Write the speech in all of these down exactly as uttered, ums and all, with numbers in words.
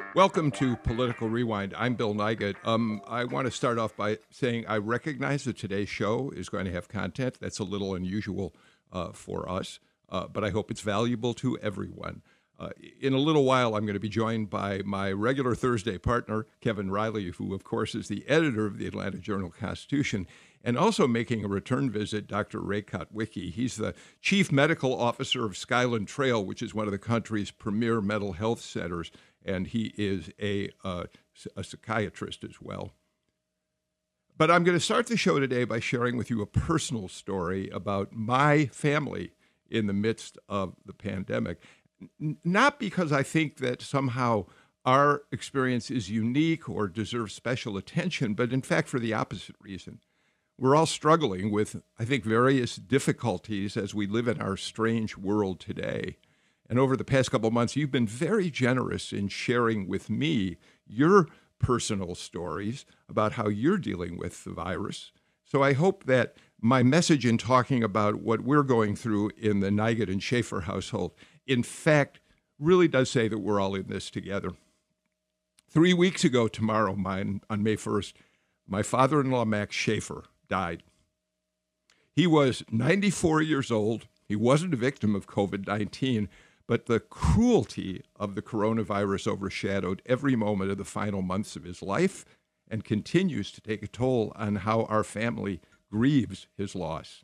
Welcome to Political Rewind. I'm Bill Nigut. Um, I want to start off by saying I recognize that today's show is going to have content that's a little unusual uh, for us, uh, but I hope it's valuable to everyone. Uh, in a little while, I'm going to be joined by my regular Thursday partner, Kevin Riley, who, of course, is the editor of the Atlanta Journal-Constitution, and also making a return visit, Doctor Ray Kotwicki. He's the chief medical officer of Skyland Trail, which is one of the country's premier mental health centers, and he is a, uh, a psychiatrist as well. But I'm going to start the show today by sharing with you a personal story about my family in the midst of the pandemic. N- not because I think that somehow our experience is unique or deserves special attention, but in fact for the opposite reason. We're all struggling with, I think, various difficulties as we live in our strange world today. And over the past couple of months, you've been very generous in sharing with me your personal stories about how you're dealing with the virus. So I hope that my message in talking about what we're going through in the Nigut and Schaefer household, in fact, really does say that we're all in this together. Three weeks ago tomorrow, mine, on May first, my father-in-law, Max Schaefer, died. He was ninety-four years old. He wasn't a victim of COVID nineteen, but the cruelty of the coronavirus overshadowed every moment of the final months of his life and continues to take a toll on how our family grieves his loss.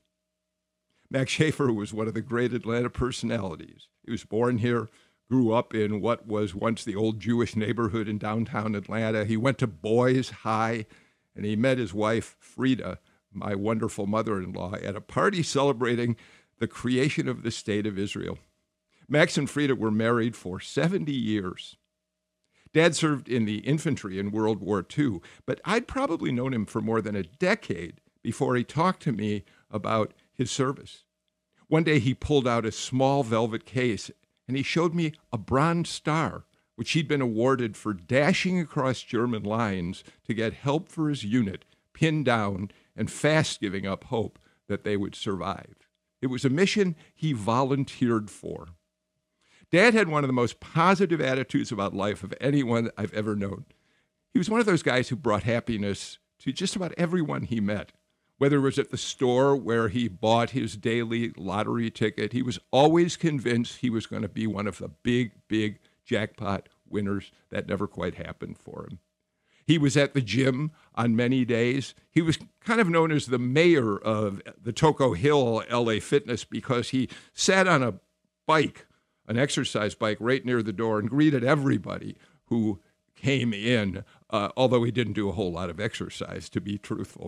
Max Schaefer was one of the great Atlanta personalities. He was born here, grew up in what was once the old Jewish neighborhood in downtown Atlanta. He went to Boys High, and he met his wife, Frida, my wonderful mother-in-law, at a party celebrating the creation of the State of Israel. Max and Frida were married for seventy years. Dad served in the infantry in World War Two, but I'd probably known him for more than a decade before he talked to me about his service. One day he pulled out a small velvet case and he showed me a Bronze Star, which he'd been awarded for dashing across German lines to get help for his unit, pinned down and fast giving up hope that they would survive. It was a mission he volunteered for. Dad had one of the most positive attitudes about life of anyone I've ever known. He was one of those guys who brought happiness to just about everyone he met. Whether it was at the store where he bought his daily lottery ticket, he was always convinced he was going to be one of the big, big jackpot winners. That never quite happened for him. He was at the gym on many days. He was kind of known as the mayor of the Toco Hill L A Fitness because he sat on a bike, an exercise bike, right near the door and greeted everybody who came in, uh, although he didn't do a whole lot of exercise, to be truthful.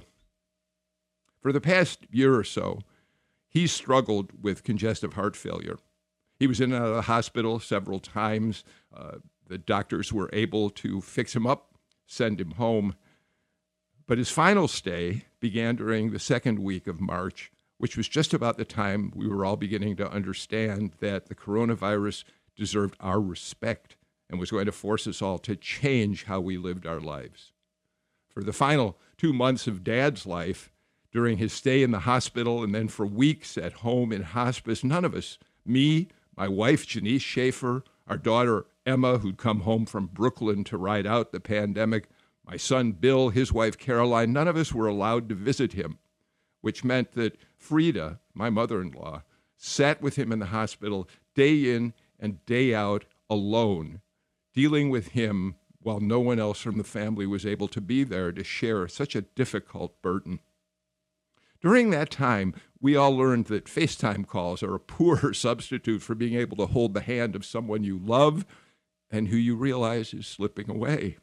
For the past year or so, he struggled with congestive heart failure. He was in and out of the hospital several times. Uh, the doctors were able to fix him up, send him home. But his final stay began during the second week of March, which was just about the time we were all beginning to understand that the coronavirus deserved our respect and was going to force us all to change how we lived our lives. For the final two months of Dad's life, during his stay in the hospital and then for weeks at home in hospice, none of us, me, my wife, Janice Schaefer, our daughter, Emma, who'd come home from Brooklyn to ride out the pandemic, my son, Bill, his wife, Caroline, none of us were allowed to visit him, which meant that Frida, my mother-in-law, sat with him in the hospital day in and day out alone, dealing with him while no one else from the family was able to be there to share such a difficult burden. During that time, we all learned that FaceTime calls are a poor substitute for being able to hold the hand of someone you love and who you realize is slipping away.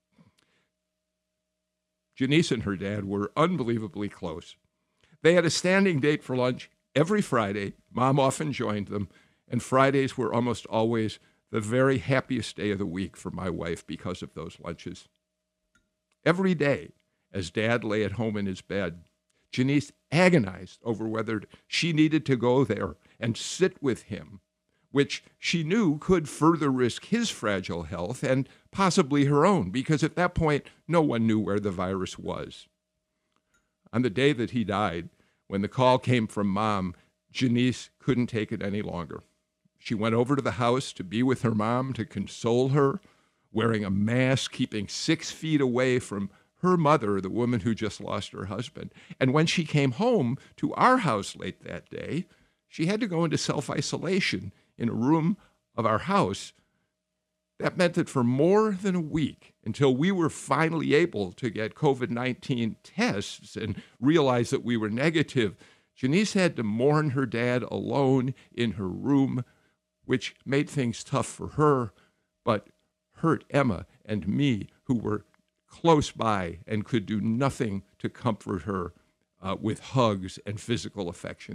Janice and her dad were unbelievably close. They had a standing date for lunch every Friday. Mom often joined them, and Fridays were almost always the very happiest day of the week for my wife because of those lunches. Every day, as Dad lay at home in his bed, Janice agonized over whether she needed to go there and sit with him, which she knew could further risk his fragile health and possibly her own, because at that point, no one knew where the virus was. On the day that he died, when the call came from Mom, Janice couldn't take it any longer. She went over to the house to be with her mom, to console her, wearing a mask, keeping six feet away from her mother, the woman who just lost her husband. And when she came home to our house late that day, she had to go into self-isolation in a room of our house. That meant that for more than a week, until we were finally able to get COVID nineteen tests and realize that we were negative, Janice had to mourn her dad alone in her room, which made things tough for her, but hurt Emma and me, who were close by and could do nothing to comfort her uh, with hugs and physical affection.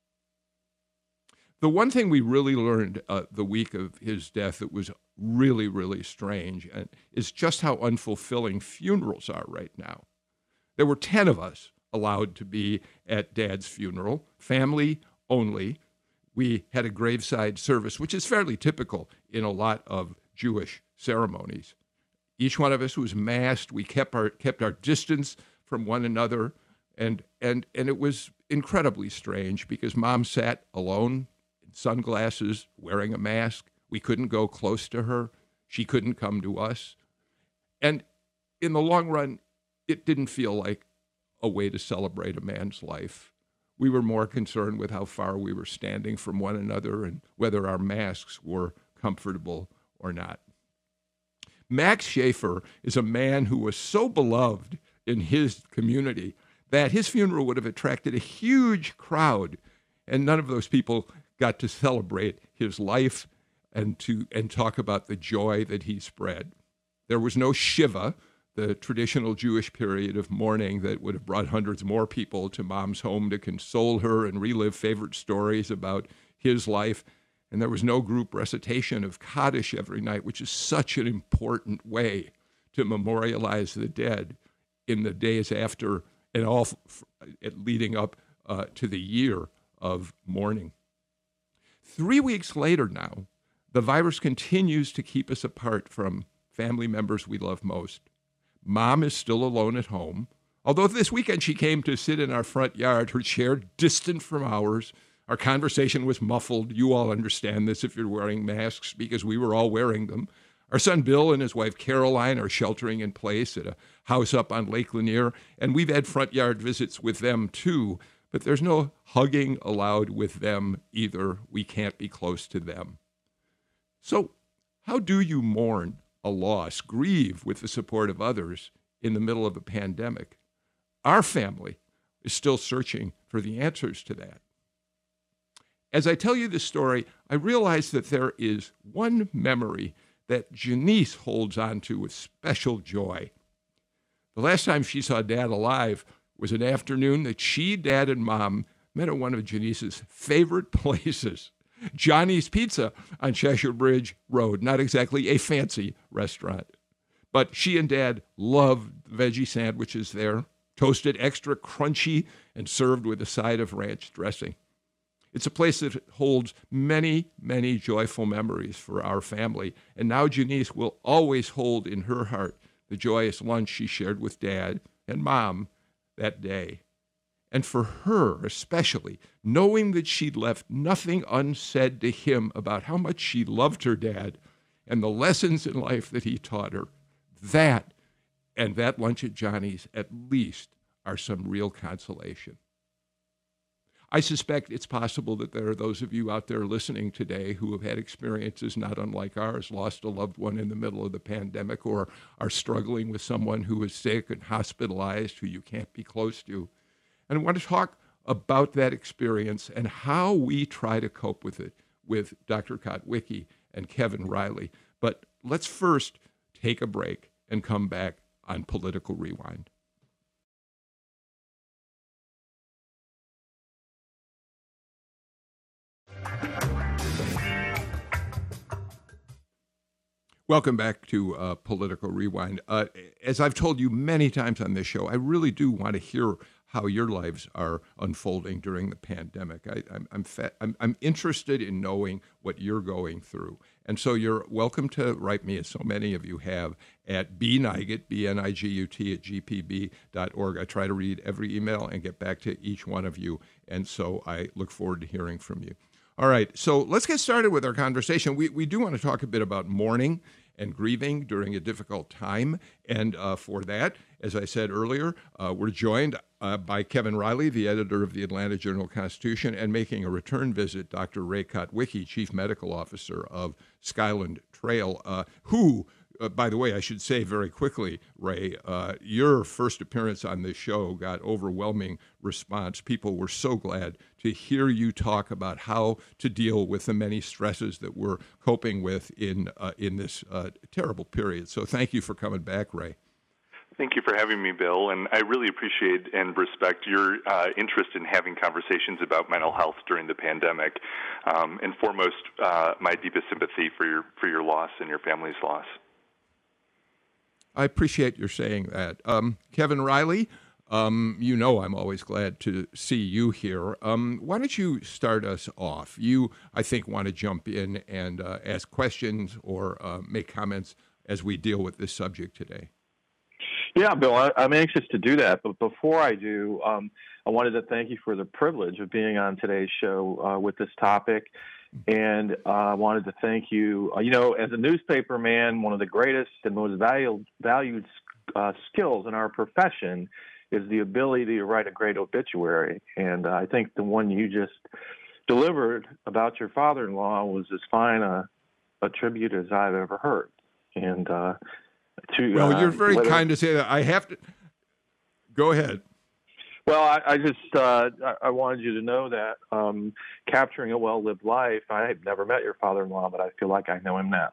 The one thing we really learned uh, the week of his death that was really, really strange and is just how unfulfilling funerals are right now. There were ten of us allowed to be at Dad's funeral, family only. We had a graveside service, which is fairly typical in a lot of Jewish ceremonies. Each one of us was masked. We kept our kept our distance from one another, and and and it was incredibly strange because Mom sat alone in sunglasses, wearing a mask. We couldn't go close to her. She couldn't come to us. And in the long run, it didn't feel like a way to celebrate a man's life. We were more concerned with how far we were standing from one another and whether our masks were comfortable or not. Max Schaefer is a man who was so beloved in his community that his funeral would have attracted a huge crowd, and none of those people got to celebrate his life and to and talk about the joy that he spread. There was no Shiva, the traditional Jewish period of mourning that would have brought hundreds more people to Mom's home to console her and relive favorite stories about his life. And there was no group recitation of Kaddish every night, which is such an important way to memorialize the dead in the days after and all f- f- leading up uh, to the year of mourning. Three weeks later now, the virus continues to keep us apart from family members we love most. Mom is still alone at home, although this weekend she came to sit in our front yard, her chair distant from ours. Our conversation was muffled. You all understand this if you're wearing masks because we were all wearing them. Our son Bill and his wife Caroline are sheltering in place at a house up on Lake Lanier, and we've had front yard visits with them too, but there's no hugging allowed with them either. We can't be close to them. So how do you mourn a loss, grieve with the support of others in the middle of a pandemic? Our family is still searching for the answers to that. As I tell you this story, I realize that there is one memory that Janice holds on to with special joy. The last time she saw Dad alive was an afternoon that she, Dad, and Mom met at one of Janice's favorite places, Johnny's Pizza on Cheshire Bridge Road. Not exactly a fancy restaurant, but she and Dad loved veggie sandwiches there, toasted extra crunchy and served with a side of ranch dressing. It's a place that holds many, many joyful memories for our family, and now Janice will always hold in her heart the joyous lunch she shared with Dad and Mom that day. And for her especially, knowing that she'd left nothing unsaid to him about how much she loved her dad and the lessons in life that he taught her, that and that lunch at Johnny's at least are some real consolation. I suspect it's possible that there are those of you out there listening today who have had experiences not unlike ours, lost a loved one in the middle of the pandemic, or are struggling with someone who is sick and hospitalized who you can't be close to. And I want to talk about that experience and how we try to cope with it with Doctor Kotwicki and Kevin Riley. But let's first take a break and come back on Political Rewind. Welcome back to uh, Political Rewind. Uh, as I've told you many times on this show, I really do want to hear how your lives are unfolding during the pandemic. I, I'm, I'm, fa- I'm, I'm interested in knowing what you're going through. And so you're welcome to write me, as so many of you have, at bnigut, B N I G U T, at g p b dot org. I try to read every email and get back to each one of you. And so I look forward to hearing from you. All right, so let's get started with our conversation. We we do want to talk a bit about mourning and grieving during a difficult time. And uh, for that, as I said earlier, uh, we're joined uh, by Kevin Riley, the editor of the Atlanta Journal-Constitution, and making a return visit, Doctor Ray Kotwicki, Chief Medical Officer of Skyland Trail, uh, who, uh, by the way, I should say very quickly, Ray, uh, your first appearance on this show got overwhelming response. People were so glad to hear you talk about how to deal with the many stresses that we're coping with in uh, in this uh, terrible period. So thank you for coming back, Ray. Thank you for having me, Bill, and I really appreciate and respect your uh, interest in having conversations about mental health during the pandemic. Um, and foremost, uh, my deepest sympathy for your for your loss and your family's loss. I appreciate your saying that. Um, Kevin Riley, um, you know I'm always glad to see you here. Um, why don't you start us off? You, I think, want to jump in and uh, ask questions or uh, make comments as we deal with this subject today. Yeah, Bill, I, I'm anxious to do that. But before I do, um, I wanted to thank you for the privilege of being on today's show uh, with this topic. And uh, I wanted to thank you. Uh, you know, as a newspaper man, one of the greatest and most valued, valued uh, skills in our profession is the ability to write a great obituary. And uh, I think the one you just delivered about your father-in-law was as fine a, a tribute as I've ever heard. And uh, to, well, uh, you're very whether, kind to say that. I have to go ahead. Well, I, I just uh, I wanted you to know that um, capturing a well-lived life. I've never met your father-in-law, but I feel like I know him now.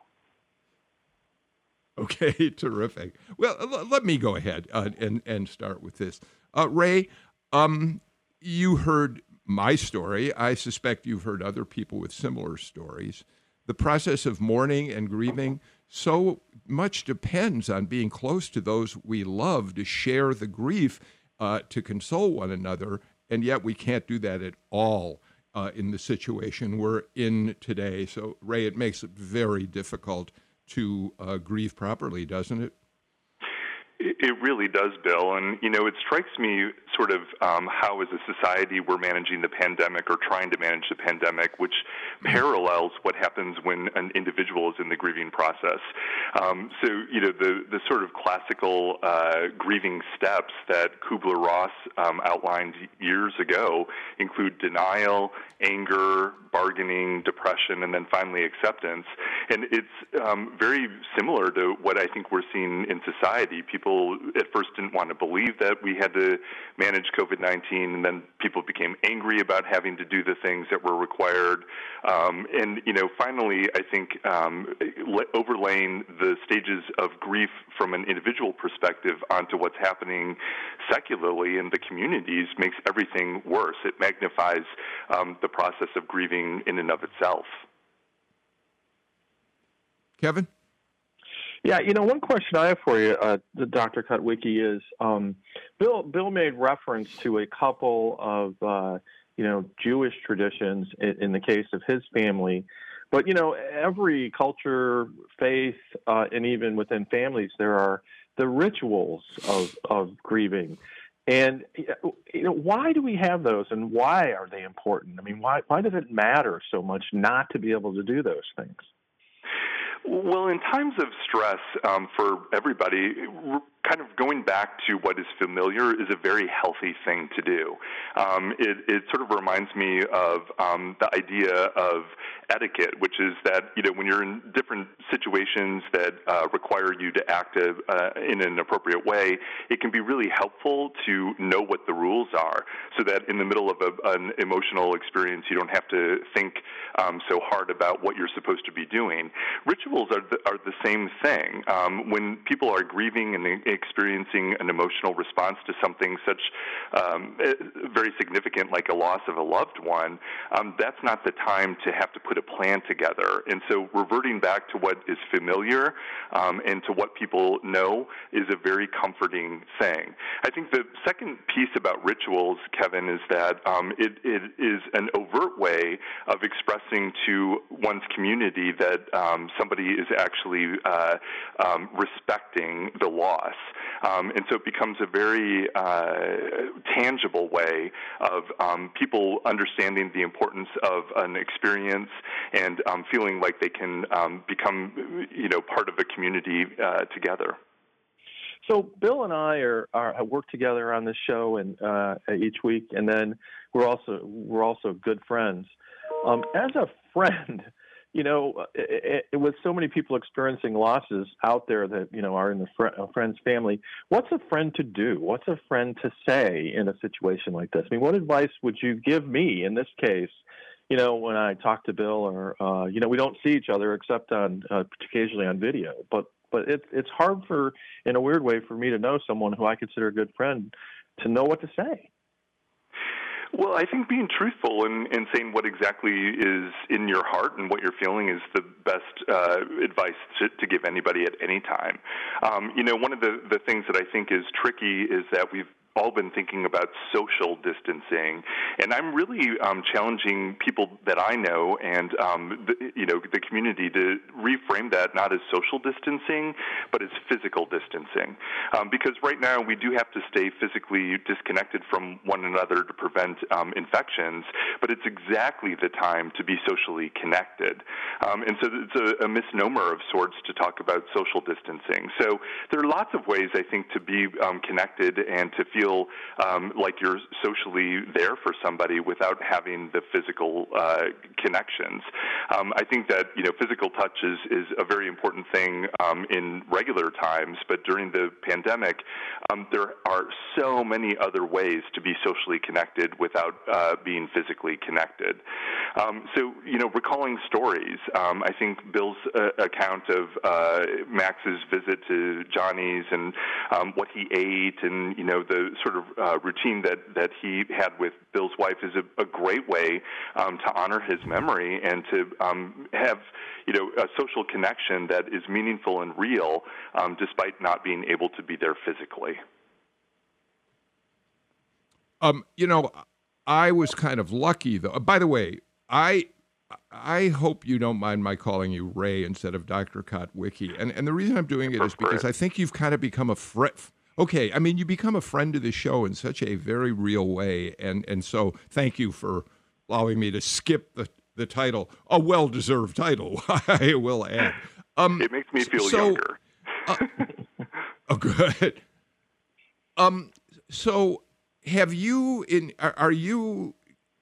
Okay, terrific. Well, l- let me go ahead uh, and and start with this. Uh, Ray, um, you heard my story. I suspect you've heard other people with similar stories. The process of mourning and grieving so much depends on being close to those we love to share the grief, uh, to console one another, and yet we can't do that at all uh, in the situation we're in today. So, Ray, it makes it very difficult to uh, grieve properly, doesn't it? It really does, Bill. And, you know, it strikes me sort of um, how as a society we're managing the pandemic or trying to manage the pandemic, which parallels what happens when an individual is in the grieving process. Um, so, you know, the, the sort of classical uh, grieving steps that Kubler-Ross um, outlined years ago include denial, anger, bargaining, depression, and then finally acceptance. And it's um, very similar to what I think we're seeing in society. People at first didn't want to believe that we had to manage COVID nineteen, and then people became angry about having to do the things that were required. Um, and, you know, finally, I think um, overlaying the stages of grief from an individual perspective onto what's happening secularly in the communities makes everything worse. It magnifies um, the process of grieving in and of itself. Kevin? Yeah, you know, one question I have for you, uh, Doctor Kotwicki, is um, Bill. Bill made reference to a couple of, uh, you know, Jewish traditions in, in the case of his family, but you know, every culture, faith, uh, and even within families, there are the rituals of of grieving. And you know, why do we have those, and why are they important? I mean, why why does it matter so much not to be able to do those things? Well, in times of stress um, for everybody, kind of going back to what is familiar is a very healthy thing to do. Um, it, it sort of reminds me of um, the idea of etiquette, which is that, you know, when you're in different situations that uh, require you to act uh, in an appropriate way, it can be really helpful to know what the rules are so that in the middle of a, an emotional experience, you don't have to think um, so hard about what you're supposed to be doing. Rituals are the, are the same thing. Um, when people are grieving and experiencing an emotional response to something such um, very significant like a loss of a loved one, um, that's not the time to have to put a plan together. And so reverting back to what is familiar um, and to what people know is a very comforting thing. I think the second piece about rituals, Kevin, is that um, it, it is an overt way of expressing to one's community that um, somebody is actually uh, um, respecting the loss. Um, and so it becomes a very uh, tangible way of um, people understanding the importance of an experience and um, feeling like they can um, become, you know, part of a community uh, together. So Bill and I are, are work together on this show and uh, each week, and then we're also we're also good friends. Um, as a friend, you know, it, it, with so many people experiencing losses out there that you know are in the fr- a friend's family, what's a friend to do? What's a friend to say in a situation like this? I mean, what advice would you give me in this case? You know, when I talk to Bill, or uh, you know, we don't see each other except on uh, occasionally on video, but. But it's it's hard for, in a weird way, for me to know someone who I consider a good friend to know what to say. Well, I think being truthful and, and saying what exactly is in your heart and what you're feeling is the best uh, advice to, to give anybody at any time. Um, you know, one of the, the things that I think is tricky is that we've all been thinking about social distancing, and I'm really um, challenging people that I know and um, the, you know the community to reframe that not as social distancing, but as physical distancing. Um, because right now we do have to stay physically disconnected from one another to prevent um, infections, but it's exactly the time to be socially connected. Um, and so it's a, a misnomer of sorts to talk about social distancing. So there are lots of ways, I think, to be um, connected and to feel Um, like you're socially there for somebody without having the physical uh, connections. Um, I think that you know physical touch is, is a very important thing um, in regular times, but during the pandemic, um, there are so many other ways to be socially connected without uh, being physically connected. Um, so you know, recalling stories. Um, I think Bill's uh, account of uh, Max's visit to Johnny's and um, what he ate, and you know the sort of uh, routine that, that he had with Bill's wife is a, a great way um, to honor his memory and to um, have, you know, a social connection that is meaningful and real, um, despite not being able to be there physically. Um, you know, I was kind of lucky, though. By the way, I I hope you don't mind my calling you Ray instead of Doctor Kotwicki. And and the reason I'm doing it is because I think you've kind of become a friend. Okay, I mean, you become a friend of the show in such a very real way, and and so thank you for allowing me to skip the, the title, a well-deserved title, I will add. Um, it makes me feel so, younger. uh, oh, good. Um, so have you, in are, are you,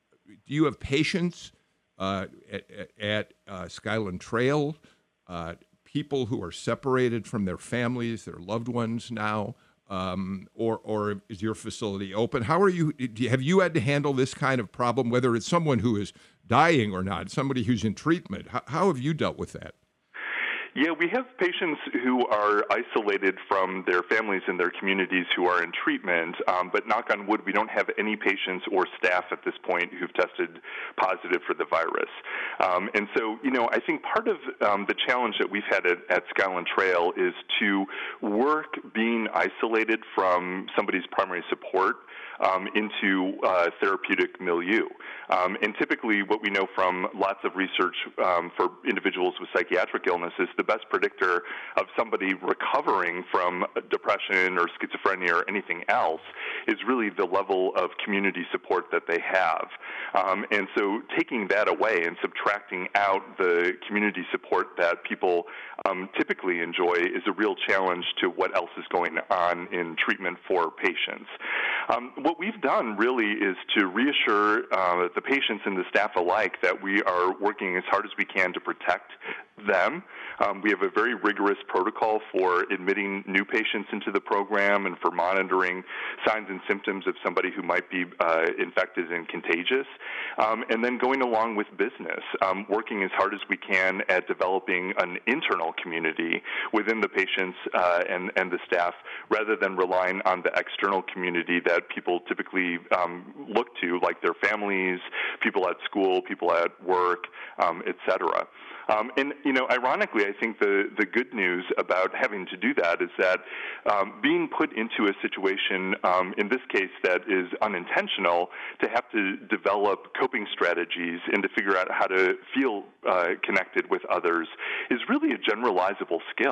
do you have patients uh, at, at uh, Skyland Trail, uh, people who are separated from their families, their loved ones now? Um, or, or is your facility open? How are you? Have you had to handle this kind of problem, whether it's someone who is dying or not, somebody who's in treatment? How, how have you dealt with that? Yeah, we have patients who are isolated from their families and their communities who are in treatment, um, but knock on wood, we don't have any patients or staff at this point who've tested positive for the virus. Um, and so, you know, I think part of um, the challenge that we've had at, at Skyland Trail is to work being isolated from somebody's primary support Um, into uh, therapeutic milieu. Um, and typically what we know from lots of research um, for individuals with psychiatric illnesses, the best predictor of somebody recovering from depression or schizophrenia or anything else is really the level of community support that they have. Um, and so taking that away and subtracting out the community support that people um, typically enjoy is a real challenge to what else is going on in treatment for patients. Um, what we've done really is to reassure uh, the patients and the staff alike that we are working as hard as we can to protect them. Um, we have a very rigorous protocol for admitting new patients into the program and for monitoring signs and symptoms of somebody who might be uh, infected and contagious, um, and then going along with business, um, working as hard as we can at developing an internal community within the patients uh, and, and the staff rather than relying on the external community that people typically um, look to, like their families, people at school, people at work, um, et cetera. Um, and, you know, ironically, I think the, the good news about having to do that is that um, being put into a situation, um, in this case, that is unintentional, to have to develop coping strategies and to figure out how to feel uh, connected with others is really a generalizable skill.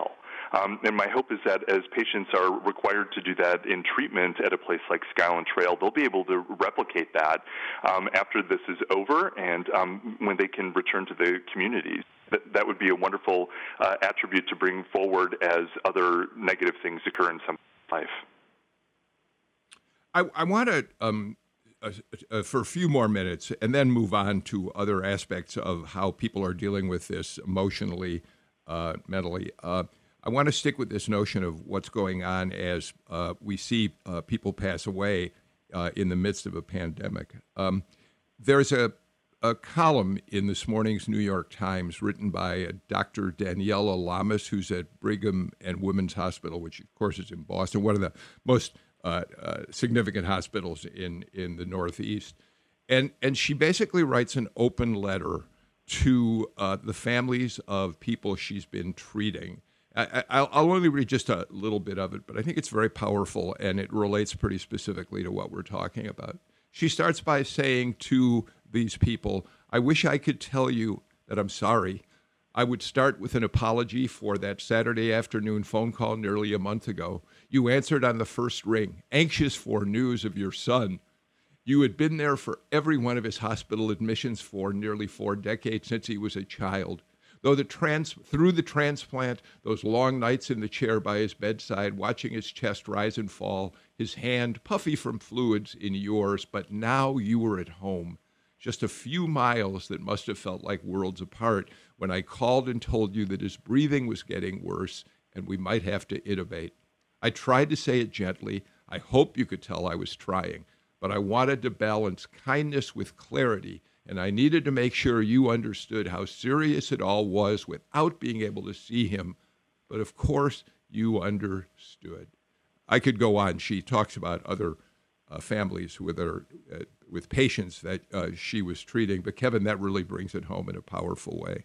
Um, and my hope is that as patients are required to do that in treatment at a place like Skyland Trail, they'll be able to replicate that um, after this is over and um, when they can return to the communities. That, that would be a wonderful uh, attribute to bring forward as other negative things occur in someone's life. I, I want to, um, uh, uh, for a few more minutes, and then move on to other aspects of how people are dealing with this emotionally, uh, mentally. Uh, I want to stick with this notion of what's going on as uh, we see uh, people pass away uh, in the midst of a pandemic. Um, there's a, a column in this morning's New York Times written by uh, Doctor Daniela Lamas, who's at Brigham and Women's Hospital, which, of course, is in Boston, one of the most uh, uh, significant hospitals in, in the Northeast. And, and she basically writes an open letter to uh, the families of people she's been treating. I, I'll, I'll only read just a little bit of it, but I think it's very powerful, and it relates pretty specifically to what we're talking about. She starts by saying to these people, "I wish I could tell you that I'm sorry. I would start with an apology for that Saturday afternoon phone call nearly a month ago. You answered on the first ring, anxious for news of your son. You had been there for every one of his hospital admissions for nearly four decades since he was a child. Though the trans through the transplant, those long nights in the chair by his bedside, watching his chest rise and fall, his hand puffy from fluids in yours, but now you were at home, just a few miles that must have felt like worlds apart when I called and told you that his breathing was getting worse and we might have to intubate. I tried to say it gently. I hope you could tell I was trying, but I wanted to balance kindness with clarity, and I needed to make sure you understood how serious it all was without being able to see him. But of course, you understood." I could go on. She talks about other uh, families with her, uh, with patients that uh, she was treating. But Kevin, that really brings it home in a powerful way.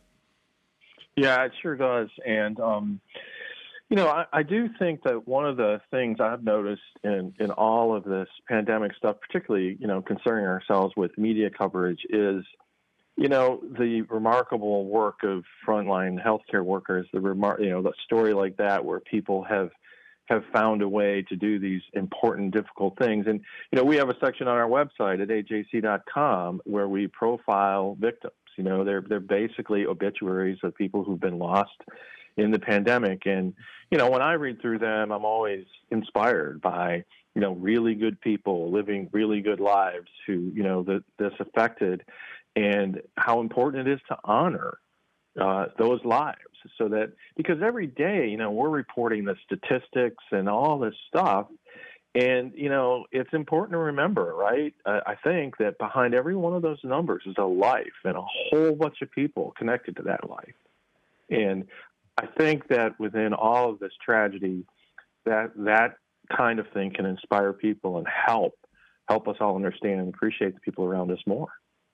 Yeah, it sure does. And, um, you know, I, I do think that one of the things I've noticed in, in all of this pandemic stuff, particularly, you know, concerning ourselves with media coverage, is, you know, the remarkable work of frontline healthcare workers, the remar- you know, the story like that where people have have found a way to do these important, difficult things. And, you know, we have a section on our website at A J C dot com where we profile victims. You know, they're they're basically obituaries of people who've been lost in the pandemic. And, you know, when I read through them, I'm always inspired by, you know, really good people living really good lives who, you know, that this affected, and how important it is to honor uh, those lives. So that, because every day, you know, we're reporting the statistics and all this stuff. And, you know, it's important to remember, right? Uh, I think that behind every one of those numbers is a life and a whole bunch of people connected to that life. And I think that within all of this tragedy, that that kind of thing can inspire people and help, help us all understand and appreciate the people around us more.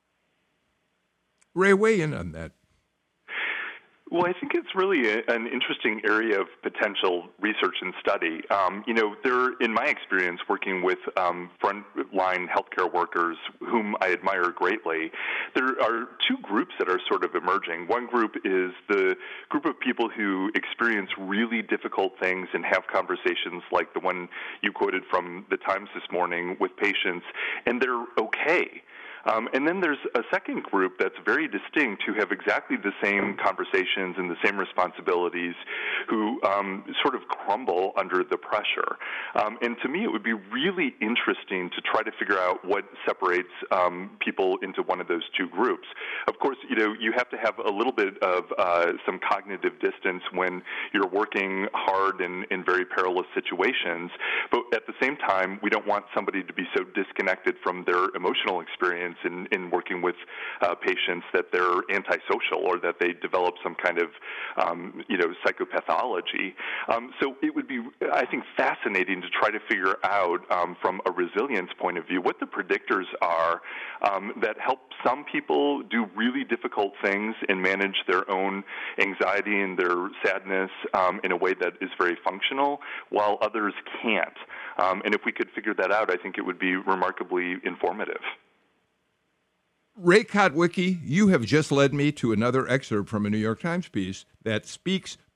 Ray, weigh in on that. Well, I think it's really a, an interesting area of potential research and study. Um, you know, there, in my experience working with um, frontline healthcare workers, whom I admire greatly, there are two groups that are sort of emerging. One group is the group of people who experience really difficult things and have conversations like the one you quoted from the Times this morning with patients, and they're okay. Um, and then there's a second group that's very distinct who have exactly the same conversations and the same responsibilities, who um, sort of crumble under the pressure. Um, and to me, it would be really interesting to try to figure out what separates um, people into one of those two groups. Of course, you know, you have to have a little bit of uh, some cognitive distance when you're working hard in, in very perilous situations. But at the same time, we don't want somebody to be so disconnected from their emotional experience In, in working with uh, patients that they're antisocial or that they develop some kind of, um, you know, psychopathology. Um, so it would be, I think, fascinating to try to figure out um, from a resilience point of view what the predictors are um, that help some people do really difficult things and manage their own anxiety and their sadness um, in a way that is very functional, while others can't. Um, and if we could figure that out, I think it would be remarkably informative. Ray Kotwicki, you have just led me to another excerpt from a New York Times piece that speaks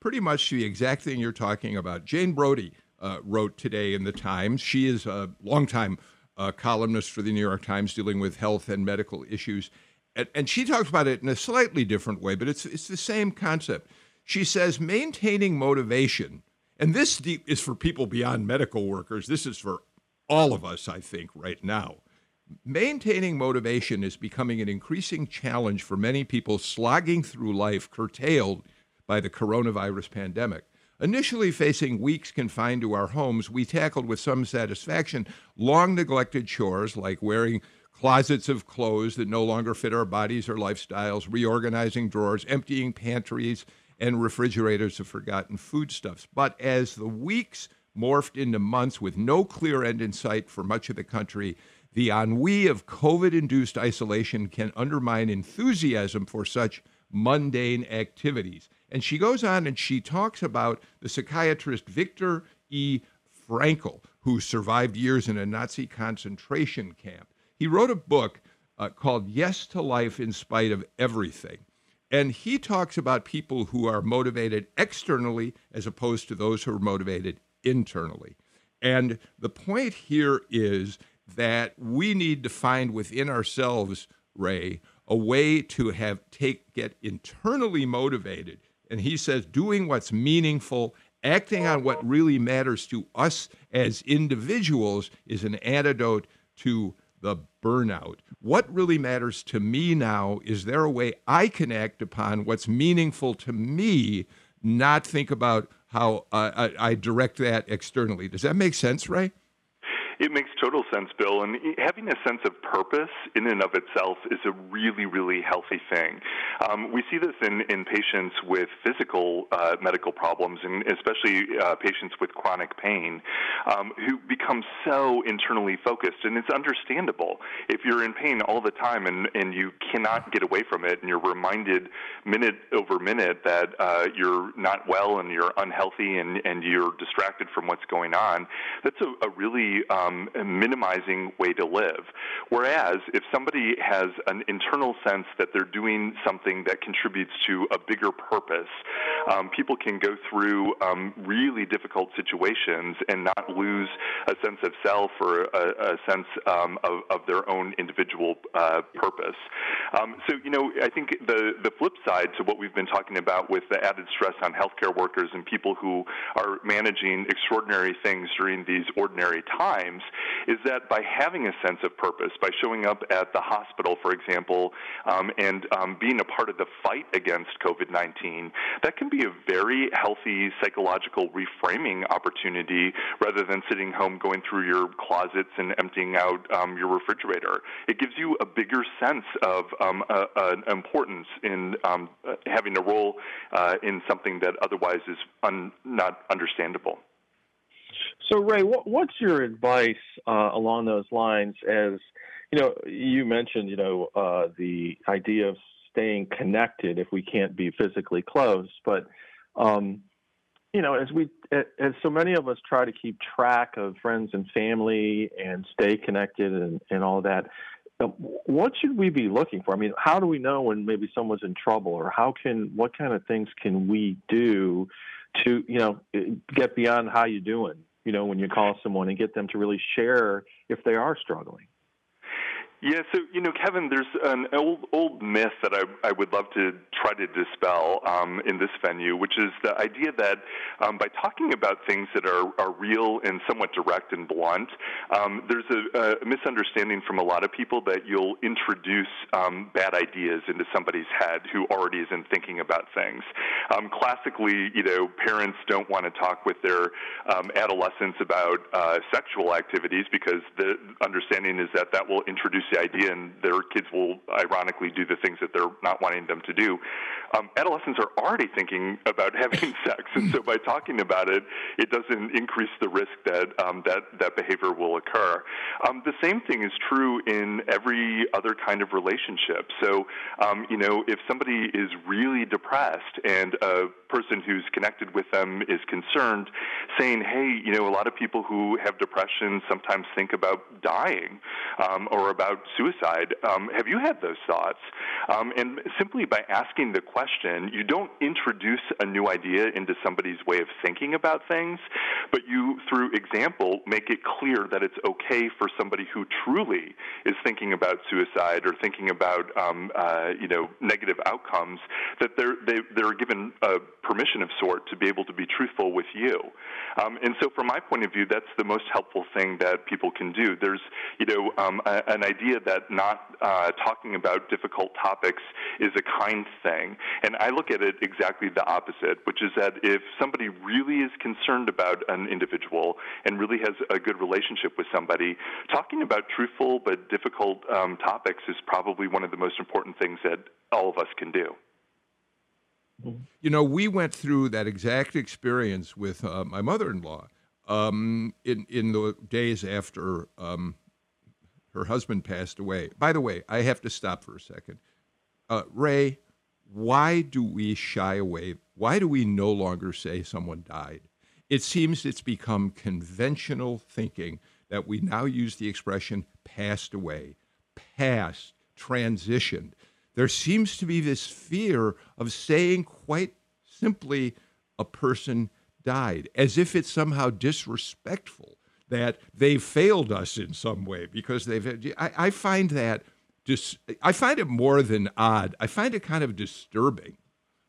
pretty much the exact thing you're talking about. Jane Brody uh, wrote today in the Times. She is a longtime uh, columnist for the New York Times dealing with health and medical issues. And, and she talks about it in a slightly different way, but it's it's the same concept. She says maintaining motivation, and this is for people beyond medical workers. This is for all of us, I think, right now. Maintaining motivation is becoming an increasing challenge for many people slogging through life curtailed by the coronavirus pandemic. Initially facing weeks confined to our homes, we tackled with some satisfaction long neglected chores like wearing closets of clothes that no longer fit our bodies or lifestyles, reorganizing drawers, emptying pantries and refrigerators of forgotten foodstuffs. But as the weeks morphed into months with no clear end in sight for much of the country, the ennui of COVID-induced isolation can undermine enthusiasm for such mundane activities. And she goes on and she talks about the psychiatrist Viktor E. Frankl, who survived years in a Nazi concentration camp. He wrote a book uh, called Yes to Life in Spite of Everything. And he talks about people who are motivated externally as opposed to those who are motivated internally. And the point here is that we need to find within ourselves, Ray, a way to have take get internally motivated. And he says doing what's meaningful, acting on what really matters to us as individuals is an antidote to the burnout. What really matters to me now? Is there a way I can act upon what's meaningful to me, not think about how uh, I, I direct that externally? Does that make sense, Ray? It makes total sense, Bill. And having a sense of purpose in and of itself is a really, really healthy thing. Um, we see this in, in patients with physical uh, medical problems, and especially uh, patients with chronic pain, um, who become so internally focused. And it's understandable. If you're in pain all the time and, and you cannot get away from it, and you're reminded minute over minute that uh, you're not well and you're unhealthy and, and you're distracted from what's going on, that's a, a really um, Um, a minimizing way to live. Whereas if somebody has an internal sense that they're doing something that contributes to a bigger purpose, um, people can go through um, really difficult situations and not lose a sense of self or a, a sense um, of, of their own individual uh, purpose. Um, so, you know, I think the, the flip side to what we've been talking about with the added stress on healthcare workers and people who are managing extraordinary things during these ordinary times is that by having a sense of purpose, by showing up at the hospital, for example, um, and um, being a part of the fight against COVID nineteen, that can be a very healthy psychological reframing opportunity rather than sitting home going through your closets and emptying out um, your refrigerator. It gives you a bigger sense of um, a, a, an importance in um, having a role uh, in something that otherwise is un- not understandable. So, Ray, what, what's your advice uh, along those lines? As you know, you mentioned, you know, uh, the idea of staying connected if we can't be physically close. But um, you know, as we, as so many of us try to keep track of friends and family and stay connected and, and all that, what should we be looking for? I mean, how do we know when maybe someone's in trouble, or how can, what kind of things can we do to, you know, get beyond how you doing? You know, when you call someone and get them to really share if they are struggling. Yeah, so, you know, Kevin, there's an old old myth that I, I would love to try to dispel um, in this venue, which is the idea that um, by talking about things that are, are real and somewhat direct and blunt, um, there's a, a misunderstanding from a lot of people that you'll introduce um, bad ideas into somebody's head who already isn't thinking about things. Um, classically, you know, parents don't want to talk with their um, adolescents about uh, sexual activities because the understanding is that that will introduce the idea and their kids will ironically do the things that they're not wanting them to do. Um, adolescents are already thinking about having sex, and so by talking about it, it doesn't increase the risk that um, that, that behavior will occur. Um, the same thing is true in every other kind of relationship. So, um, you know, if somebody is really depressed and a person who's connected with them is concerned, saying, hey, you know, a lot of people who have depression sometimes think about dying um, or about about suicide. Um, have you had those thoughts? Um, and simply by asking the question, you don't introduce a new idea into somebody's way of thinking about things, but you, through example, make it clear that it's okay for somebody who truly is thinking about suicide or thinking about um, uh, you know negative outcomes, that they're they, they're given a permission of sort to be able to be truthful with you. Um, and so, from my point of view, that's the most helpful thing that people can do. There's you know um, a, an idea that not uh, talking about difficult topics is a kind thing, and I look at it exactly the opposite, which is that if somebody really is concerned about an individual and really has a good relationship with somebody, talking about truthful but difficult um, topics is probably one of the most important things that all of us can do. You know, we went through that exact experience with uh, my mother-in-law um, in in the days after um, her husband passed away. By the way, I have to stop for a second. Uh, Ray, why do we shy away? Why do we no longer say someone died? It seems it's become conventional thinking that we now use the expression passed away, passed, transitioned. There seems to be this fear of saying quite simply a person died, as if it's somehow disrespectful that they failed us in some way because they've. I, I find that dis, I find it more than odd. I find it kind of disturbing.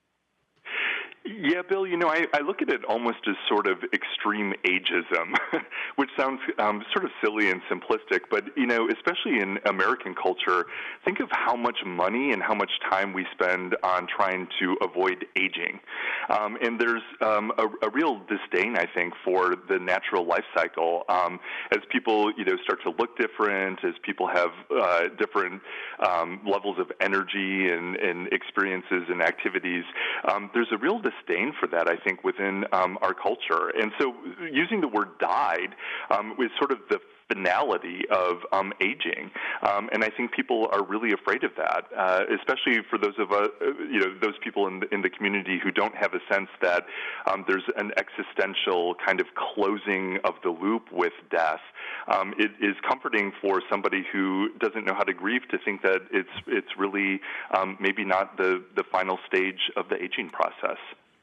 Yeah, Bill, you know, I, I look at it almost as sort of extreme ageism, which sounds um, sort of silly and simplistic, but, you know, especially in American culture, think of how much money and how much time we spend on trying to avoid aging. Um, and there's um, a, a real disdain, I think, for the natural life cycle. Um, as people, you know, start to look different, as people have uh, different um, levels of energy and, and experiences and activities, um, there's a real disdain disdain for that, I think, within um, our culture. And so using the word died um, is sort of the finality of um, aging, um, and I think people are really afraid of that, uh, especially for those of us, you know, those people in the, in the community who don't have a sense that um, there's an existential kind of closing of the loop with death. Um, it is comforting for somebody who doesn't know how to grieve to think that it's it's really um, maybe not the the final stage of the aging process.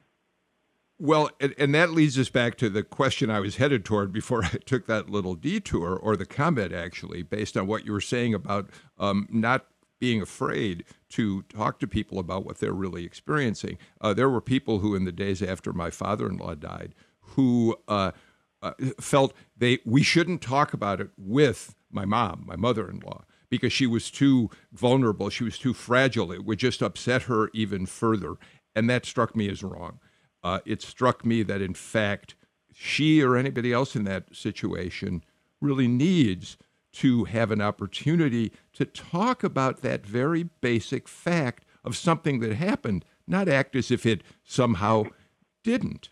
Well, and, and that leads us back to the question I was headed toward before I took that little detour, or the comment, actually, based on what you were saying about um, not being afraid to talk to people about what they're really experiencing. Uh, there were people who, in the days after my father-in-law died, who uh, uh, felt they we shouldn't talk about it with my mom, my mother-in-law, because she was too vulnerable, she was too fragile. It would just upset her even further, and that struck me as wrong. Uh, it struck me that, in fact, she or anybody else in that situation really needs to have an opportunity to talk about that very basic fact of something that happened, not act as if it somehow didn't.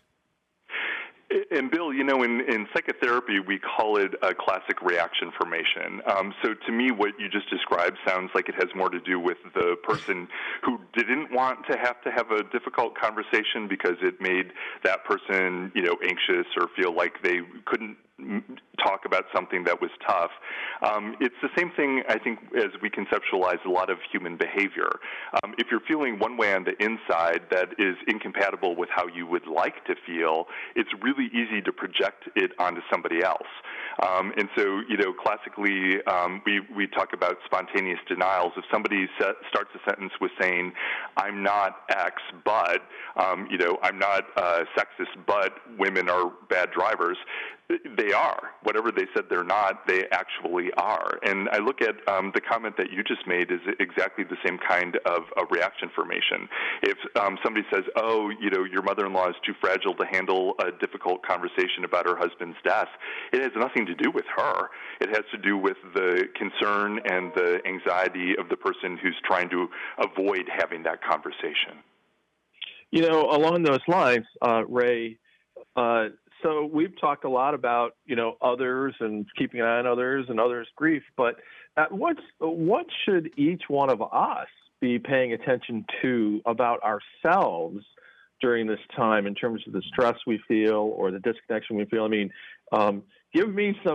And Bill, you know, in, in psychotherapy, we call it a classic reaction formation. Um, so to me, what you just described sounds like it has more to do with the person who didn't want to have to have a difficult conversation because it made that person, you know, anxious or feel like they couldn't talk about something that was tough. Um, it's the same thing, I think, as we conceptualize a lot of human behavior. Um, if you're feeling one way on the inside that is incompatible with how you would like to feel, it's really easy to project it onto somebody else. Um, and so, you know, classically, um, we, we talk about spontaneous denials. If somebody set, starts a sentence with saying, I'm not X, but, um, you know, I'm not uh, sexist, but women are bad drivers, they are. Whatever they said they're not, they actually are. And I look at um, the comment that you just made is exactly the same kind of a reaction formation. If um, somebody says, oh, you know, your mother-in-law is too fragile to handle a difficult conversation about her husband's death, it has nothing to do with her. It has to do with the concern and the anxiety of the person who's trying to avoid having that conversation. You know, along those lines, uh, Ray, uh, so we've talked a lot about, you know, others and keeping an eye on others and others' grief, but uh, what's, what should each one of us be paying attention to about ourselves during this time in terms of the stress we feel or the disconnection we feel? I mean, um, give me some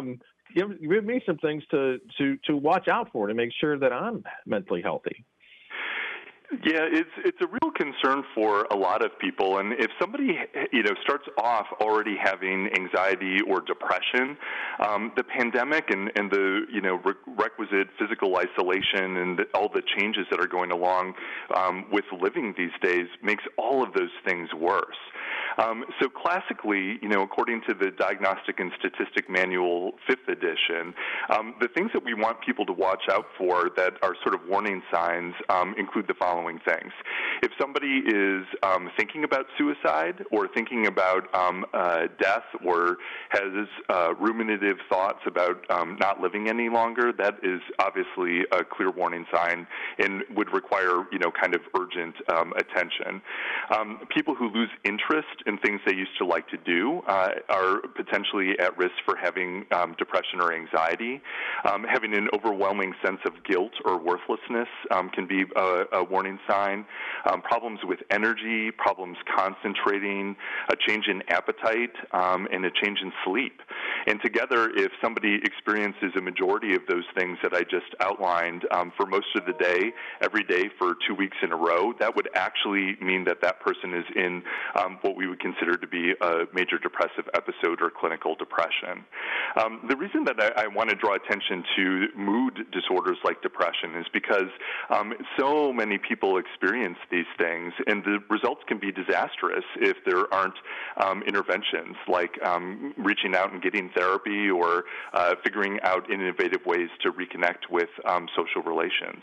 give, give me some things to, to, to watch out for to make sure that I'm mentally healthy. Yeah, it's it's a real concern for a lot of people, and if somebody you know starts off already having anxiety or depression, um, the pandemic and, and the you know re- requisite physical isolation and the, all the changes that are going along um, with living these days makes all of those things worse. Um, so classically, you know, according to the Diagnostic and Statistic Manual, fifth edition, um, the things that we want people to watch out for that are sort of warning signs um, include the following things. If somebody is um, thinking about suicide or thinking about um, uh, death or has uh, ruminative thoughts about um, not living any longer, that is obviously a clear warning sign and would require, you know, kind of urgent um, attention. Um, people who lose interest in things they used to like to do uh, are potentially at risk for having um, depression or anxiety. Um, having an overwhelming sense of guilt or worthlessness um, can be a, a warning sign. Um, problems with energy, problems concentrating, a change in appetite, um, and a change in sleep. And together, if somebody experiences a majority of those things that I just outlined um, for most of the day, every day for two weeks in a row, that would actually mean that that person is in um, what we would consider to be a major depressive episode or clinical depression. Um, the reason that I, I want to draw attention to mood disorders like depression is because um, so many people experience these things, and the results can be disastrous if there aren't um, interventions like um, reaching out and getting therapy or uh, figuring out innovative ways to reconnect with um, social relations.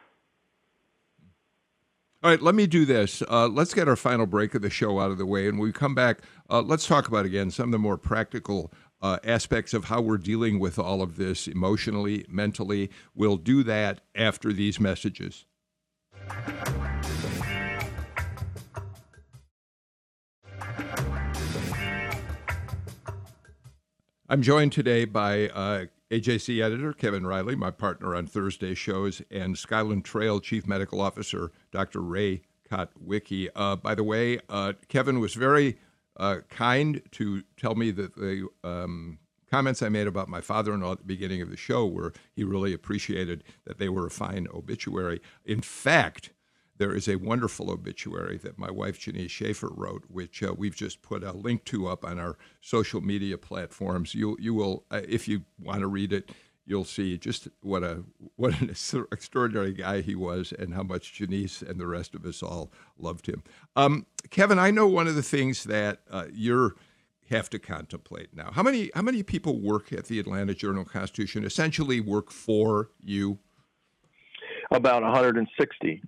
All right, let me do this. Uh, let's get our final break of the show out of the way. And when we come back, uh, let's talk about, again, some of the more practical uh, aspects of how we're dealing with all of this emotionally, mentally. We'll do that after these messages. I'm joined today by uh, A J C editor Kevin Riley, my partner on Thursday shows, and Skyland Trail Chief Medical Officer Doctor Ray Kotwicki. Uh, by the way, uh, Kevin was very uh, kind to tell me that the um, comments I made about my father-in-law at the beginning of the show were he really appreciated that they were a fine obituary. In fact, there is a wonderful obituary that my wife, Janice Schaefer, wrote, which uh, we've just put a link to up on our social media platforms. You you will, uh, if you want to read it, you'll see just what a what an extraordinary guy he was and how much Janice and the rest of us all loved him. Um, Kevin, I know one of the things that uh, you're have to contemplate now. How many how many people work at the Atlanta Journal-Constitution? Essentially, work for you? About one hundred sixty.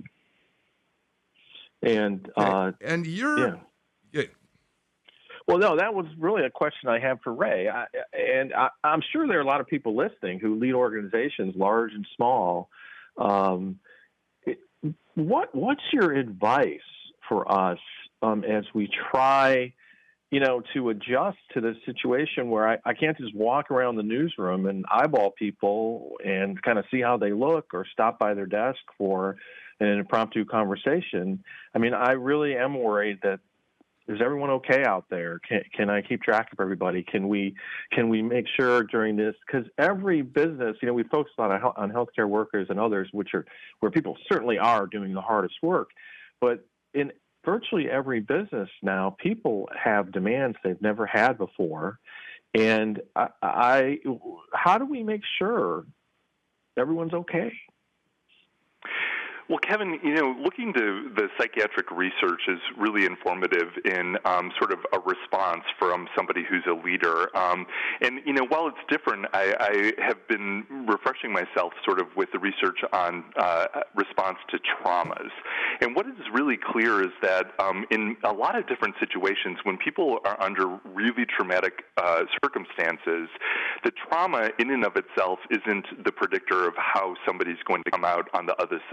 And uh, and you're, yeah. yeah. Well, no, that was really a question I have for Ray. I, and I, I'm sure there are a lot of people listening who lead organizations, large and small. Um, it, what What's your advice for us um, as we try, you know, to adjust to the situation where I, I can't just walk around the newsroom and eyeball people and kind of see how they look or stop by their desk for an impromptu conversation? I mean, I really am worried that is everyone okay out there? Can, can I keep track of everybody? Can we can we make sure during this? Because every business, you know, we focus a lot on, on healthcare workers and others, which are where people certainly are doing the hardest work. But in virtually every business now, people have demands they've never had before. And I, I how do we make sure everyone's okay? Well, Kevin, you know, looking to the psychiatric research is really informative in um, sort of a response from somebody who's a leader. Um, and, you know, while it's different, I, I have been refreshing myself sort of with the research on uh, response to traumas. And what is really clear is that um, in a lot of different situations, when people are under really traumatic uh, circumstances, the trauma in and of itself isn't the predictor of how somebody's going to come out on the other side.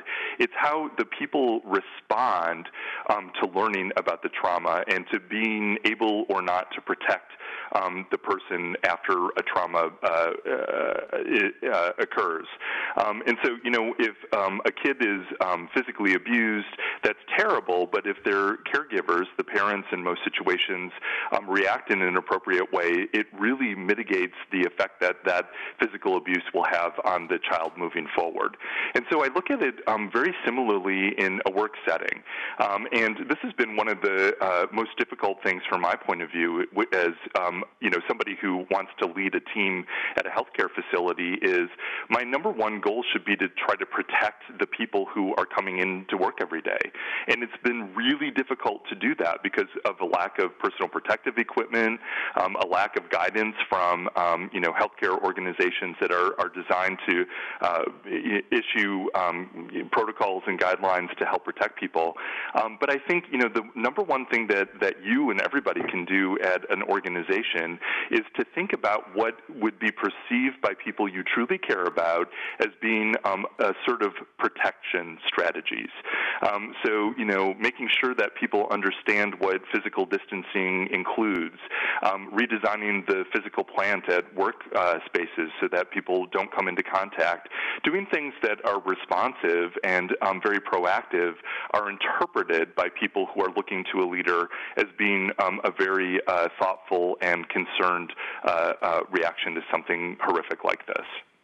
It's how the people respond um, to learning about the trauma and to being able or not to protect um, the person after a trauma uh, uh, uh, occurs. Um, and so, you know, if um, a kid is um, physically abused, that's terrible, but if their caregivers, the parents in most situations, um, react in an appropriate way, it really mitigates the effect that that physical abuse will have on the child moving forward. And so I look at it um, very similarly in a work setting. Um, and this has been one of the uh, most difficult things from my point of view as, um, you know, somebody who wants to lead a team at a healthcare facility is my number one goal should be to try to protect the people who are coming in to work every day. And it's been really difficult to do that because of a lack of personal protective equipment, um, a lack of guidance from, um, you know, healthcare organizations that are, are designed to uh, issue um, protocols and guidelines to help protect people. Um, but I think, you know, the number one thing that, that you and everybody can do at an organization is to think about what would be perceived by people you truly care about as being um, a sort of protection strategies. Um, so, you know, making sure that people understand what physical distancing includes, um, redesigning the physical plant at work uh, spaces so that people don't come into contact, doing things that are responsive and um, very proactive are interpreted by people who are looking to a leader as being um, a very uh, thoughtful and concerned uh, uh, reaction to something horrific like this.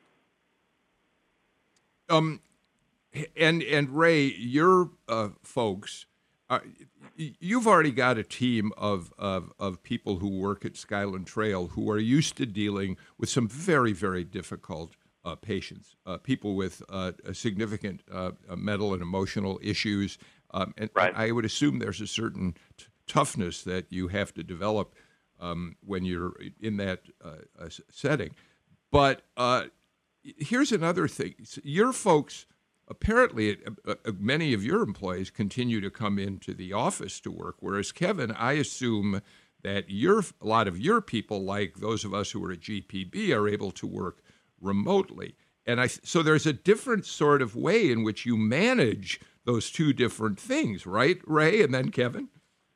Um, and and Ray, your uh, folks, uh, you've already got a team of, of of people who work at Skyland Trail who are used to dealing with some very, very difficult uh, patients, uh, people with uh, significant uh, mental and emotional issues. Um, and right. I would assume there's a certain t- toughness that you have to develop um, when you're in that uh, setting. But uh, here's another thing. Your folks, apparently uh, uh, many of your employees continue to come into the office to work, whereas Kevin, I assume that your a lot of your people, like those of us who are at G P B, are able to work remotely. And I so there's a different sort of way in which you manage those two different things, right, Ray, and then Kevin?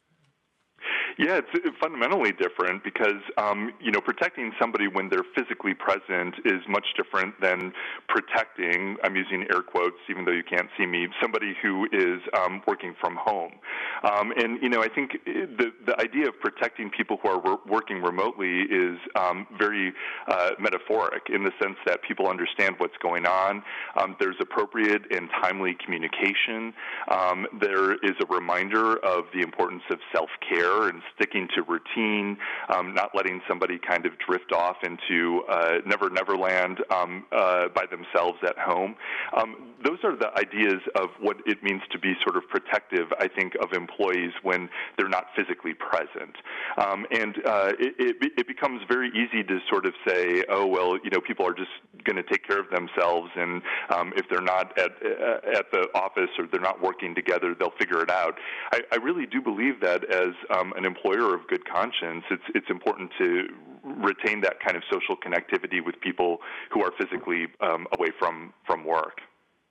Yeah, it's fundamentally different because, um, you know, protecting somebody when they're physically present is much different than protecting, I'm using air quotes even though you can't see me, somebody who is um, working from home. Um, and, you know, I think the, the idea of protecting people who are re- working remotely is um, very uh, metaphoric in the sense that people understand what's going on. Um, there's appropriate and timely communication. Um, there is a reminder of the importance of self-care and sticking to routine, um, not letting somebody kind of drift off into uh, never never land um, uh, by themselves at home. Um, those are the ideas of what it means to be sort of protective, I think, of employees when they're not physically present. Um, and uh, it, it, it becomes very easy to sort of say, oh, well, you know, people are just going to take care of themselves, and um, if they're not at, at the office or they're not working together, they'll figure it out. I, I really do believe that as um, an employer of good conscience, it's it's important to retain that kind of social connectivity with people who are physically um, away from, from work.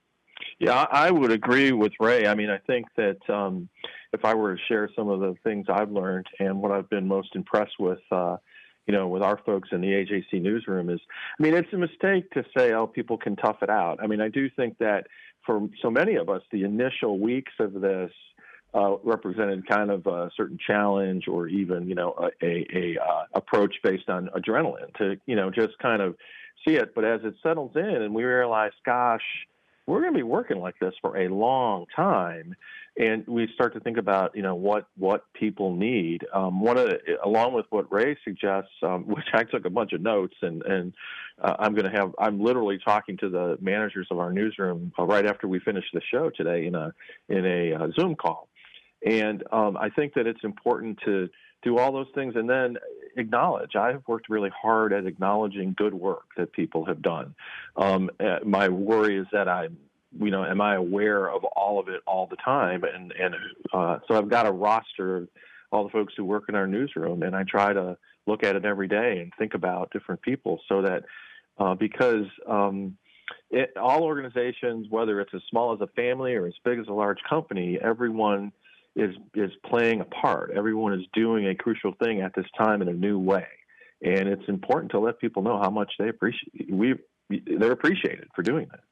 Yeah, I would agree with Ray. I mean, I think that um, if I were to share some of the things I've learned and what I've been most impressed with, uh, you know, with our folks in the A J C newsroom is, I mean, it's a mistake to say, oh, people can tough it out. I mean, I do think that for so many of us, the initial weeks of this uh, represented kind of a certain challenge or even, you know, a, a, a uh, approach based on adrenaline to, you know, just kind of see it. But as it settles in and we realize, gosh, we're going to be working like this for a long time, and we start to think about, you know, what what people need. Um, one of the, along with what Ray suggests, um, which I took a bunch of notes, and and uh, I'm going to have I'm literally talking to the managers of our newsroom uh, right after we finish the show today in a in a uh, Zoom call, and um, I think that it's important to do all those things and then acknowledge. I've worked really hard at acknowledging good work that people have done. Um, uh, my worry is that I, you know, am I aware of all of it all the time? And, and uh, so I've got a roster of all the folks who work in our newsroom, and I try to look at it every day and think about different people so that uh, because um, it, all organizations, whether it's as small as a family or as big as a large company, everyone is is playing a part. Everyone is doing a crucial thing at this time in a new way, and it's important to let people know how much they appreciate. We they're appreciated for doing that.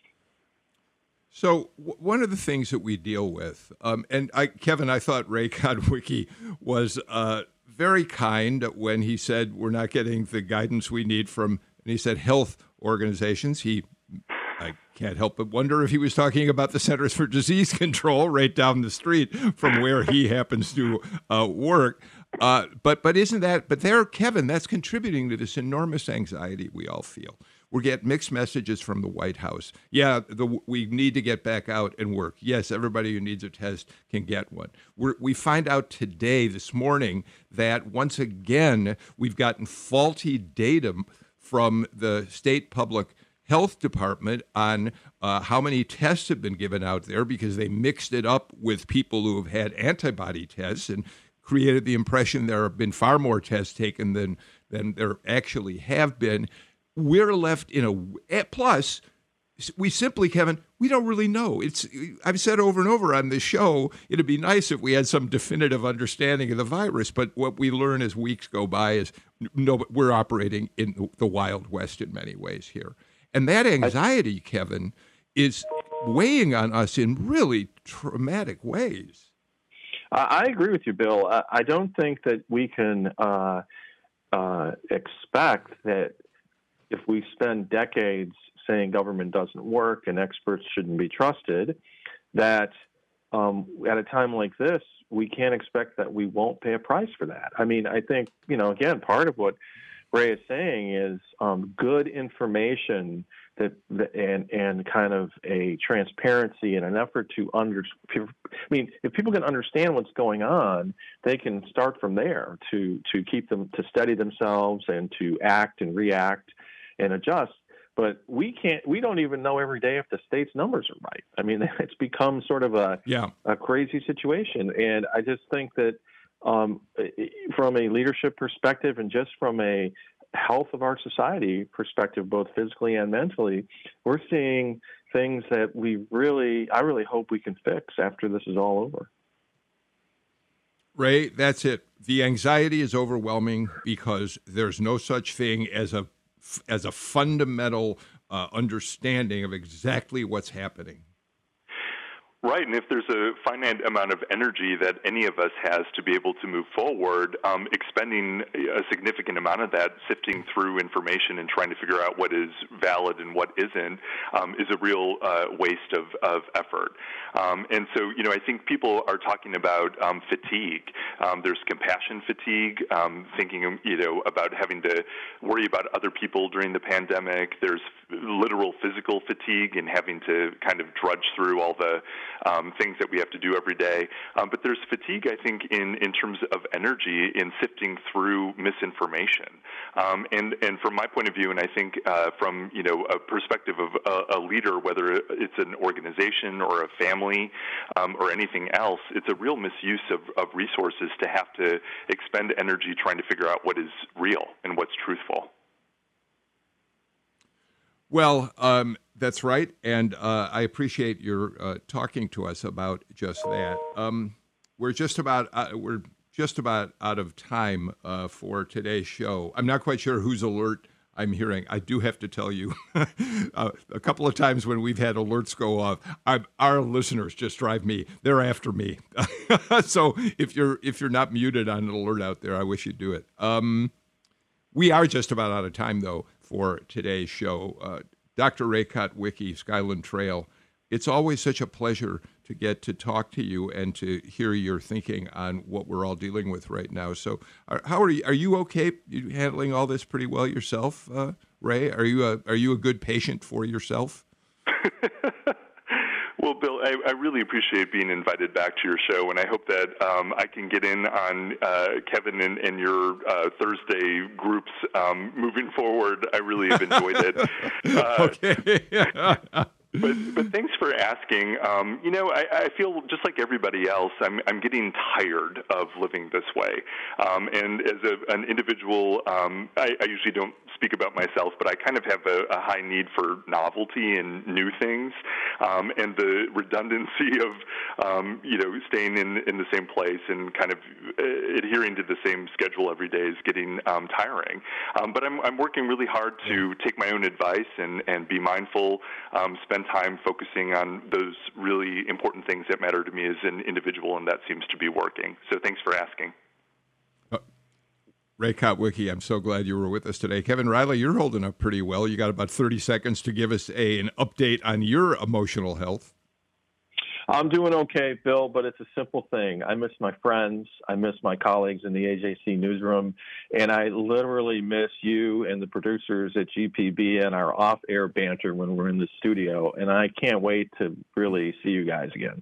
So w- one of the things that we deal with, um, and I, Kevin, I thought Ray Kadwicki was uh, very kind when he said we're not getting the guidance we need from, and he said health organizations. He, I can't help but wonder if he was talking about the Centers for Disease Control right down the street from where he happens to uh, work. Uh, but but isn't that? But there, Kevin, that's contributing to this enormous anxiety we all feel. We get mixed messages from the White House. Yeah, the, we need to get back out and work. Yes, everybody who needs a test can get one. We're, we find out today, this morning, that once again, we've gotten faulty data from the state public health department on uh, how many tests have been given out there because they mixed it up with people who have had antibody tests and created the impression there have been far more tests taken than, than there actually have been. We're left in a plus. We simply, Kevin, we don't really know. It's I've said over and over on this show, it'd be nice if we had some definitive understanding of the virus. But what we learn as weeks go by is no, we're operating in the Wild West in many ways here, and that anxiety, Kevin, is weighing on us in really traumatic ways. I agree with you, Bill. I don't think that we can uh, uh, expect that. If we spend decades saying government doesn't work and experts shouldn't be trusted, that um, at a time like this, we can't expect that we won't pay a price for that. I mean, I think, you know, again, part of what Ray is saying is um, good information that, that and and kind of a transparency and an effort to under. I mean, if people can understand what's going on, they can start from there to to keep them to steady themselves and to act and react and adjust. But we can't. We don't even know every day if the state's numbers are right. I mean, it's become sort of a yeah. a crazy situation, and I just think that um, from a leadership perspective and just from a health of our society perspective, both physically and mentally, we're seeing things that we really, I really hope we can fix after this is all over. Ray, that's it. The anxiety is overwhelming because there's no such thing as a as a fundamental uh, understanding of exactly what's happening. Right, and if there's a finite amount of energy that any of us has to be able to move forward, um, expending a significant amount of that sifting through information and trying to figure out what is valid and what isn't um, is a real uh, waste of, of effort. Um, and so, you know, I think people are talking about um, fatigue. Um, there's compassion fatigue, um, thinking, you know, about having to worry about other people during the pandemic. There's literal physical fatigue and having to kind of drudge through all the Um, things that we have to do every day. Um, but there's fatigue, I think, in, in terms of energy in sifting through misinformation. Um, and, and from my point of view, and I think uh, from, you know, a perspective of a, a leader, whether it's an organization or a family um, or anything else, it's a real misuse of, of resources to have to expend energy trying to figure out what is real and what's truthful. Well, um, that's right, and uh, I appreciate your uh, talking to us about just that. Um, we're just about uh, we're just about out of time uh, for today's show. I'm not quite sure whose alert I'm hearing. I do have to tell you, uh, a couple of times when we've had alerts go off, I'm, our listeners just drive me. They're after me. So if you're if you're not muted on an alert out there, I wish you'd do it. Um, we are just about out of time, though, for today's show. Uh, Doctor Ray Kadwicki, Skyland Trail, it's always such a pleasure to get to talk to you and to hear your thinking on what we're all dealing with right now. So are, how are you? Are you okay? You handling all this pretty well yourself, uh, Ray? Are you a, are you a good patient for yourself? Well, Bill, I, I really appreciate being invited back to your show, and I hope that um, I can get in on uh, Kevin and, and your uh, Thursday groups um, moving forward. I really have enjoyed it. Uh, okay. But, but thanks for asking. Um, you know, I, I feel just like everybody else, I'm, I'm getting tired of living this way. Um, and as a, an individual, um, I, I usually don't speak about myself, but I kind of have a, a high need for novelty and new things, um, and the redundancy of um, you know staying in in the same place and kind of uh, adhering to the same schedule every day is getting um, tiring. Um, but I'm I'm working really hard to take my own advice and and be mindful, um, spend time focusing on those really important things that matter to me as an individual, and that seems to be working. So thanks for asking. Uh, Ray Kotwicki, I'm so glad you were with us today. Kevin Riley, you're holding up pretty well. You got about thirty seconds to give us a an update on your emotional health. I'm doing okay, Bill, but it's a simple thing. I miss my friends. I miss my colleagues in the A J C newsroom, and I literally miss you and the producers at G P B and our off-air banter when we're in the studio, and I can't wait to really see you guys again.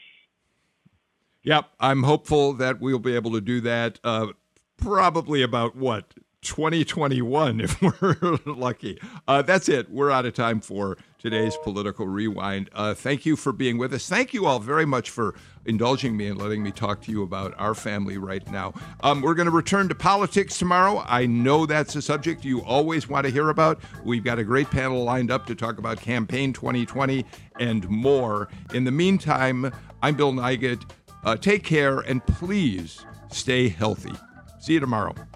Yep, I'm hopeful that we'll be able to do that uh, probably about, what, twenty twenty-one if we're lucky. Uh, that's it. We're out of time for today's Political Rewind. Uh, thank you for being with us. Thank you all very much for indulging me and letting me talk to you about our family right now. Um, we're going to return to politics tomorrow. I know that's a subject you always want to hear about. We've got a great panel lined up to talk about campaign twenty twenty and more. In the meantime, I'm Bill Nigut. Uh, take care and please stay healthy. See you tomorrow.